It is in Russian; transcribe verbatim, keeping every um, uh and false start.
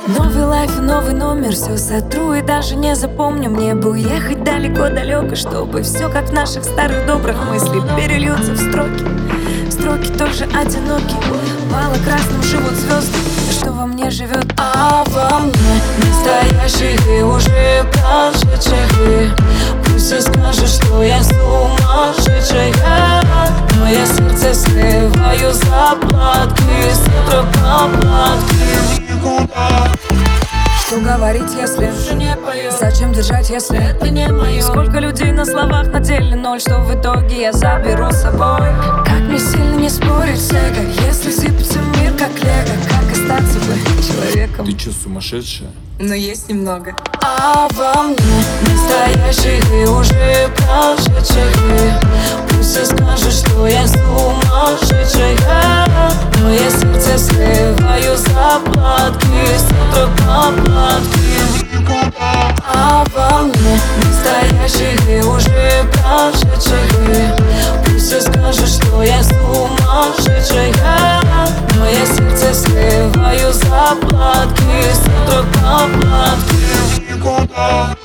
Новый лайф и новый номер, все сотру и даже не запомню. Мне бы уехать далеко-далеко, чтобы все как в наших старых добрых мыслях перельются в строки. Строки тоже одиноки, мало красным живут звезды, что во мне живет, а во мне настоящие уже прошедшие. Пусть все скажут, что я сумасшедшая, но я сердце срываю заплатки, с утра поплатки. Что говорить, если уже не пою? Зачем держать, если это не мое? Сколько людей на словах, на деле ноль, что в итоге я заберу с собой. Как мне сильно не спорить с эго, если сыпется мир как лего, как остаться бы человеком? Ты чё, сумасшедшая? Но есть немного. А во мне настоящие уже прошедшие. Пусть все скажут, что я сумасшедшая, но я сердце срываю заплатки, с утра поплатки. А во мне настоящие уже прошедшие. Пусть все скажут, что я сумасшедшая, но я сердце срываю заплатки, с утра поплатки.